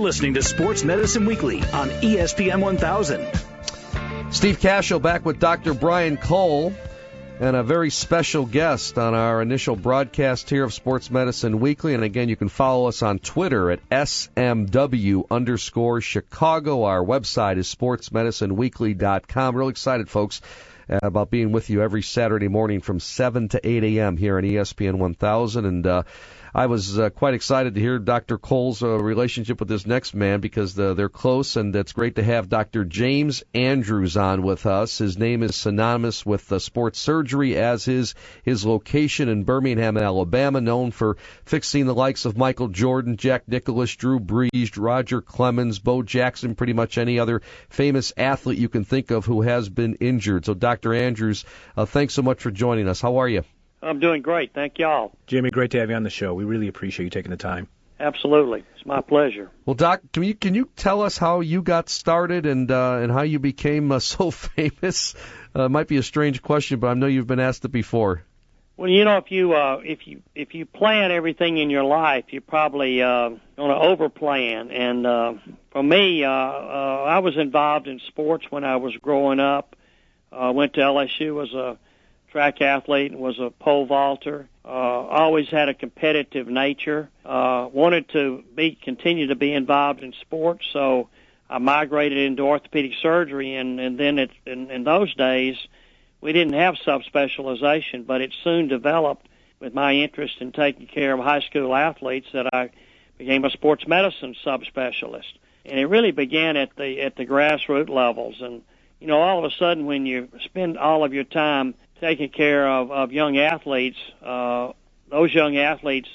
listening to Sports Medicine Weekly on ESPN 1000. Steve Cashel back with Dr. Brian Cole and a very special guest on our initial broadcast here of Sports Medicine Weekly. And again, you can follow us on Twitter at SMW_Chicago. Our website is sportsmedicineweekly.com. Real excited, folks, about being with you every Saturday morning from 7 to 8 a.m. here on ESPN 1000. And I was quite excited to hear Dr. Cole's relationship with this next man because they're close, and it's great to have Dr. James Andrews on with us. His name is synonymous with sports surgery, as is his location in Birmingham, Alabama, known for fixing the likes of Michael Jordan, Jack Nicklaus, Drew Brees, Roger Clemens, Bo Jackson, pretty much any other famous athlete you can think of who has been injured. So, Dr. Andrews, thanks so much for joining us. How are you? I'm doing great. Thank y'all. Jamie, great to have you on the show. We really appreciate you taking the time. Absolutely. It's my pleasure. Well, Doc, can you tell us how you got started and how you became so famous? It might be a strange question, but I know you've been asked it before. Well, you know, if you plan everything in your life, you're probably going to overplan. And for me, I was involved in sports when I was growing up. Went to LSU, was a track athlete and was a pole vaulter. Always had a competitive nature. Wanted to continue to be involved in sports, so I migrated into orthopedic surgery. And then in those days, we didn't have subspecialization, but it soon developed with my interest in taking care of high school athletes that I became a sports medicine subspecialist. And it really began at the grassroots levels. And you know, all of a sudden, when you spend all of your time taking care of young athletes, those young athletes,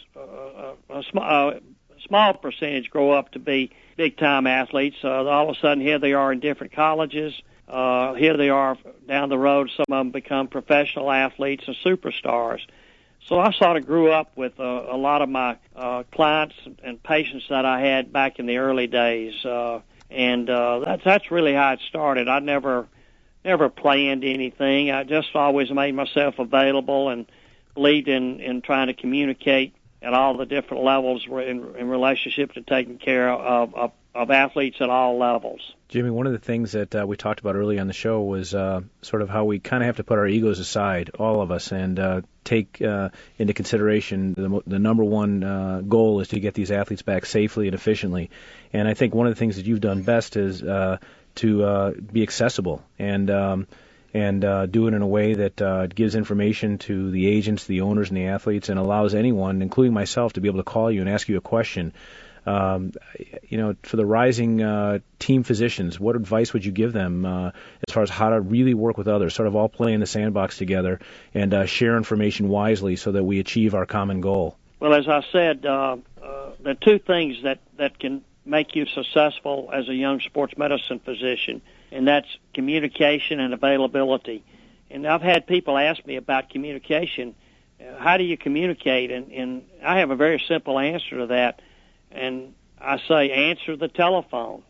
a small percentage grow up to be big-time athletes. All of a sudden, here they are in different colleges. Here they are down the road. Some of them become professional athletes and superstars. So I sort of grew up with a lot of my clients and patients that I had back in the early days. And that's really how it started. I never planned anything. I just always made myself available and believed in trying to communicate at all the different levels in relationship to taking care of athletes at all levels. Jimmy, one of the things that we talked about early on the show was sort of how we kind of have to put our egos aside, all of us, and take into consideration the number one goal is to get these athletes back safely and efficiently. And I think one of the things that you've done best is to be accessible and do it in a way that gives information to the agents, the owners, and the athletes, and allows anyone, including myself, to be able to call you and ask you a question. You know, for the rising team physicians, what advice would you give them as far as how to really work with others, sort of all play in the sandbox together and share information wisely so that we achieve our common goal? Well, as I said, there are two things that can make you successful as a young sports medicine physician, and that's communication and availability. And I've had people ask me about communication. How do you communicate? And I have a very simple answer to that. And I say answer the telephone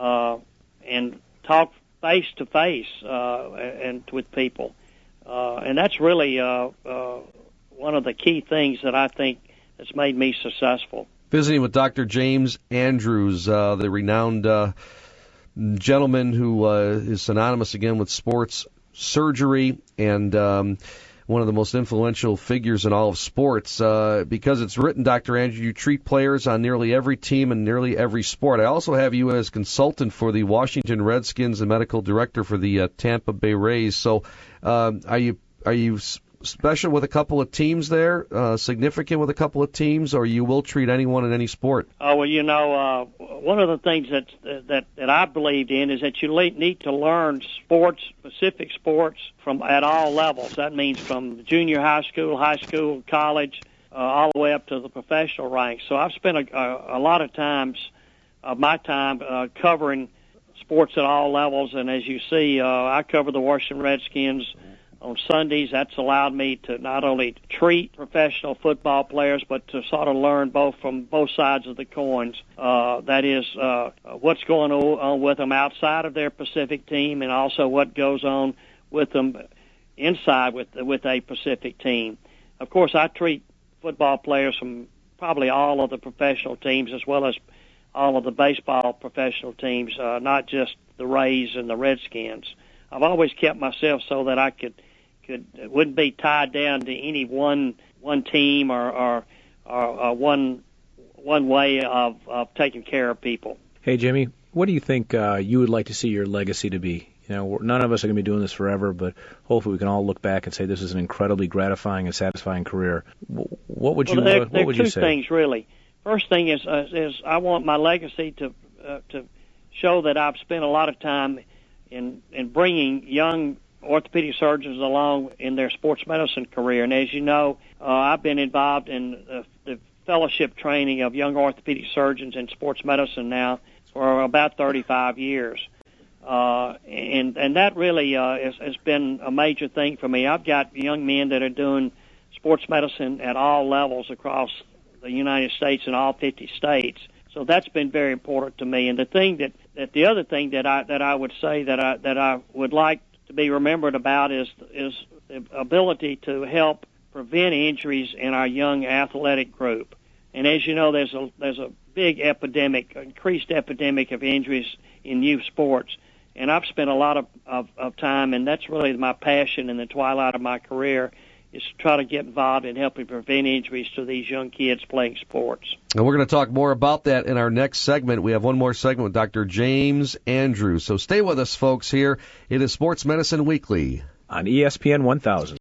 and talk face to face and with people. And that's really one of the key things that I think has made me successful. Visiting with Dr. James Andrews, the renowned gentleman who is synonymous again with sports surgery and one of the most influential figures in all of sports. Because it's written, Dr. Andrews, you treat players on nearly every team and nearly every sport. I also have you as consultant for the Washington Redskins and medical director for the Tampa Bay Rays. So are you special with a couple of teams there, significant with a couple of teams, or you will treat anyone in any sport? Oh, well, you know, one of the things that I believed in is that you need to learn specific sports from at all levels. That means from junior high school, college, all the way up to the professional ranks. So I've spent a lot of my time covering sports at all levels, and as you see, I cover the Washington Redskins on Sundays. That's allowed me to not only treat professional football players, but to sort of learn from both sides of the coins. That is, what's going on with them outside of their specific team, and also what goes on with them inside with a specific team. Of course, I treat football players from probably all of the professional teams, as well as all of the baseball professional teams, not just the Rays and the Redskins. I've always kept myself so that I wouldn't be tied down to any one team or one way of taking care of people. Hey, Jimmy, what do you think you would like to see your legacy to be? You know, none of us are going to be doing this forever, but hopefully we can all look back and say this is an incredibly gratifying and satisfying career. What would you say? There are two things, really. First thing is I want my legacy to show that I've spent a lot of time in bringing young orthopedic surgeons along in their sports medicine career. And as you know, I've been involved in the fellowship training of young orthopedic surgeons in sports medicine now for about 35 years. And that really has been a major thing for me. I've got young men that are doing sports medicine at all levels across the United States and all 50 states. So that's been very important to me. And the other thing that I would say that I would like to be remembered about is the ability to help prevent injuries in our young athletic group. And as you know, there's a big increased epidemic of injuries in youth sports. And I've spent a lot of time, and that's really my passion in the twilight of my career, is to try to get involved in helping prevent injuries to these young kids playing sports. And we're going to talk more about that in our next segment. We have one more segment with Dr. James Andrews. So stay with us, folks, here. It is Sports Medicine Weekly on ESPN 1000.